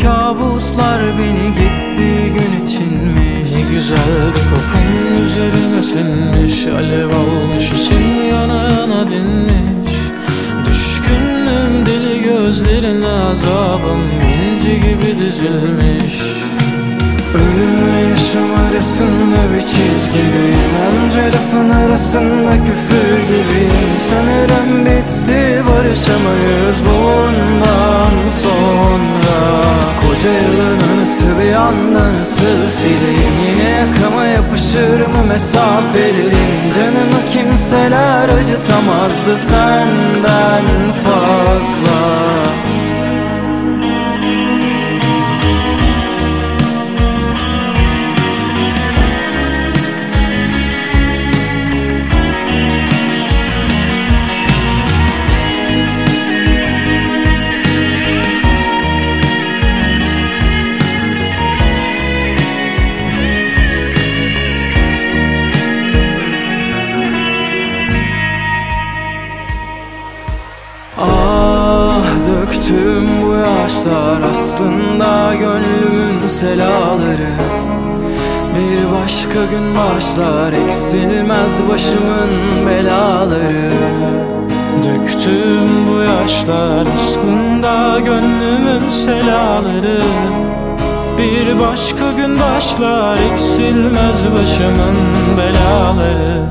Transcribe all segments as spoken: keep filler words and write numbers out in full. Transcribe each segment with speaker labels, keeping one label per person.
Speaker 1: kabuslar beni gittiği gün içinmiş.
Speaker 2: Ne güzeldi kokun üzerine sinmiş, alev almış için yana yana dinmiş. Düşkünüm deli gözlerine, azabım inci gibi dizilmiş.
Speaker 1: Ölümle yaşam arasında bir çizgideyim, onca lafın arasında küfür gibiyim. Sanırım bitti, barışamayız bundan sonra. Koca yılın anısı bir anda nasıl sileyim? Yine yakama yapışır mı mesafelerin? Canımı kimseler acıtamazdı senden fazla. Ah, döktüm bu yaşlar aslında gönlümün selaları. Bir başka gün başlar, eksilmez başımın belaları.
Speaker 2: Döktüm bu yaşlar aslında gönlümün selaları. Bir başka gün başlar, eksilmez başımın belaları.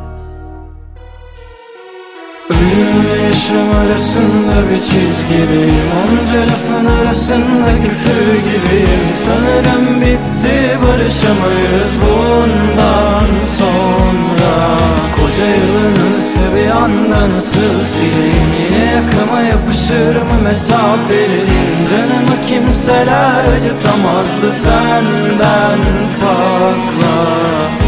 Speaker 1: Ölümle yaşam arasında bir çizgideyim, onca lafın arasında küfür gibiyim. Sanırım bitti, barışamayız bundan sonra. Koca yılın anısı bir anda nasıl sileyim? Yine yakama yapışır mı mesafelerin? Canımı kimseler acıtamazdı senden fazla.